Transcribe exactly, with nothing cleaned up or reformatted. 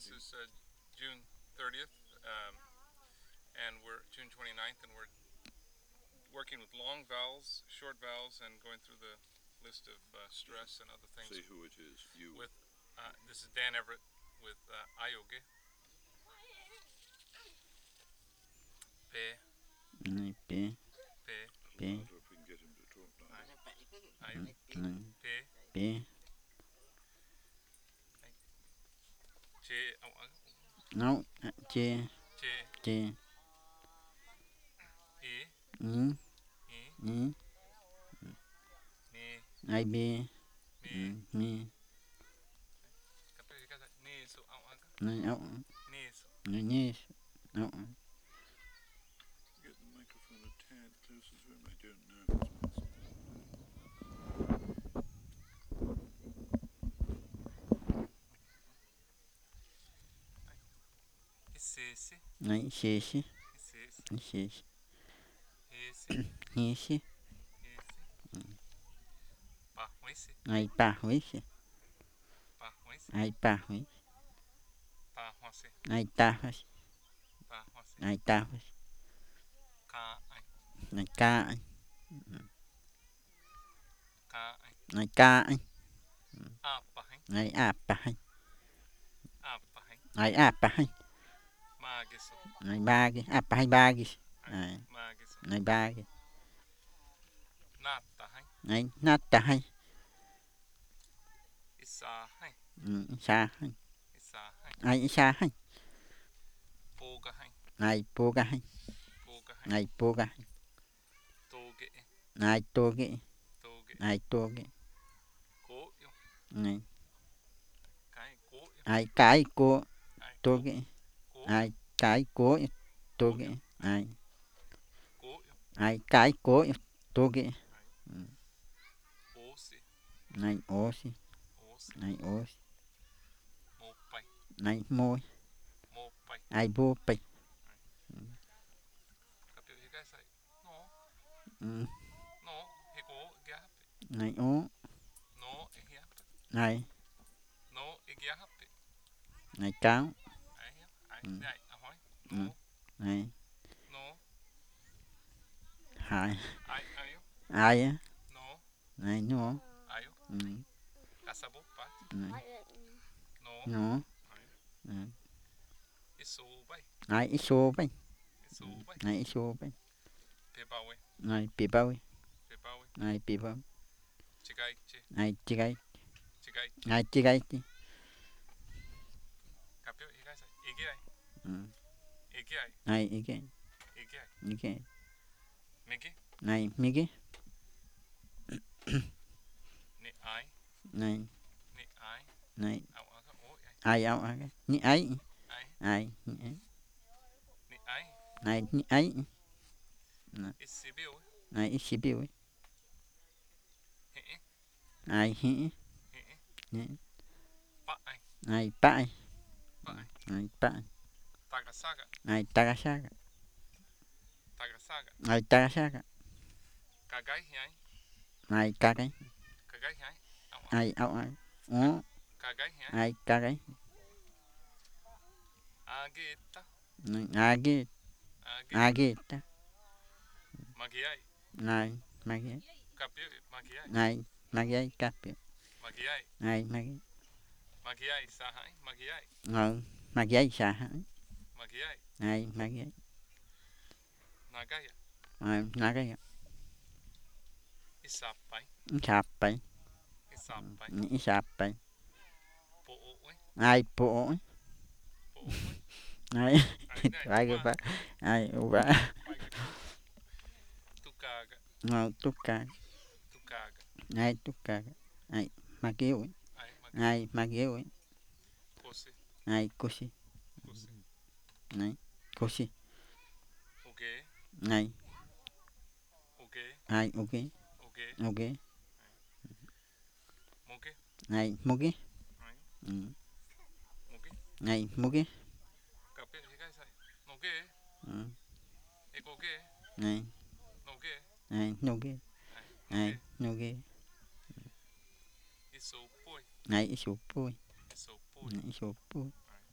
this is uh, June thirtieth, um, and we're June twenty-ninth, and we're working with long vowels, short vowels, and going through the list of uh, stress and other things. Say who it is. You. With uh, this is Dan Everett with uh, Ayoge. Pe. Này pe. Pe. Pe. Louder if we can get him to talk louder. Ayo. Này Pe. pe. Che. Oh, uh, Nấu chê che. chê. E. Nhí E. nhí. Ne. Ai bê. Me. Mi. Kapag ikaw ne so ang aga. Này ốc. Ne so. Này nhí. Ốc. Get the microphone a tad closer to him. I don't know if it's possible. Isese. Này xê xí. Isese. Xê xí. Ese. Nhí xí. Ese. Pa. Wese. Này pa huế xí. Pa. Wese. Ai pa huế. Pa. Wase. Này ta huế. Pa. Wase. Này ta huế. Ka. Ai. Này ca anh. Ka. Ai. Này ca anh. Apa. Hein. Này à pa anh. Apa. Hein. Này à pa anh. Magiso. Này ba cái. À pa anh ba cái. Này. Magiso. Này ba cái. Nata. Hein. Này nát ta anh. Isa. Hein. Ừ, xa anh. Isa. Hein. Ai xa anh. Poga. Hein. Này po ga anh. Poga. Hein. Này po ga anh. Toge. Này tô cái. Toge. Này tô cái. Ko. Yo. Này. Kai. Ko. Yo. Ai cái cô. Ai. Tô cái. Ko. Ai cái cô. Tô cái. Ai. Ko. Yo. Ai cái cô. Tô cái. Ose. Này ô xí. Ose. Này ô xí. Mopai. Này môi. Mopai. Ai bô pai. Kapag ikaw say. No. Ừ. No. Hiko. Giahape. Này ô. No. Igiahape. Này. No. Igiahape. Này cáo. Ai. Ai. Ừ. Ai. Ahoy. Ừ. No. Này. No. Hai. Ai. Ayo. Ai á. No. Này nó. Ayo. Ừ. Kasabo. Pat. Này. No. Nó. Ayo. Ừ. Iso. Bay. Này ít số bay. Iso. Bay. Này ít số bay. Pebawe. Này bị bao. Pebawe. Này bị bao. Chigai. Che. Này chị gái. Chigai. Này chị gái. Kapag ikaw say. Igiay. Ừ. Igiay. Này ý cái. Igiay. Ý cái. Migi. Này mi cái. Ni ai. Này. Ni ai. Này. Aw aga. O. Ai. Ai áo ai. Nhị ấy. Ai. Ai. Nhị ấy. Ni ai. Này nhị ấy. Isibiu. Này ít xí biểu ấy. He. Ai hĩ. He. Nhị. Pa. Ai. Này bãi. Pa. Ai. Này bãi. Tagasaga. Này Tagasaga. Tagasaga. Này Tagasaga. Kagay. Ai. Này ca cái. Kagay. Ai. Aw. Ai áo ai. Ồ. Kagay. Ai. Ai ca cái. Agita. Này agi. Agi. Agita. Magiay. Này magi. Kapag magiay. Này magi capio. Magiay. Này magi. Magiay. Sahay. Magiay. Ờ. Magi xa hả. Magiay. Này magi. Nagaya. Này na cái. Isapay. Sạp bay. Isapay. Nhị sạp bay. Po. Ai bộ. Po. Này. Ai cái ba. Ai ba. Tukaga. Ngồi túc ca. Tukaga. Ai túc ca. Ai magi ấy. Ai. Ai magi ấy. Kose. Ai cosi. Kose. Này. Cosi. Oge. Này. Oge. Ai ok. Oge. Ok. Moge. Này mogi. Ai. Ừ. Moge. Này mogi. Kapag ikaw say. Noge. Ừ. Ekoge. Này. Noge. Này nogi. Ai. Này nogi. Iso. Poi. Này isu pui. Iso. Poi. Này isu pui.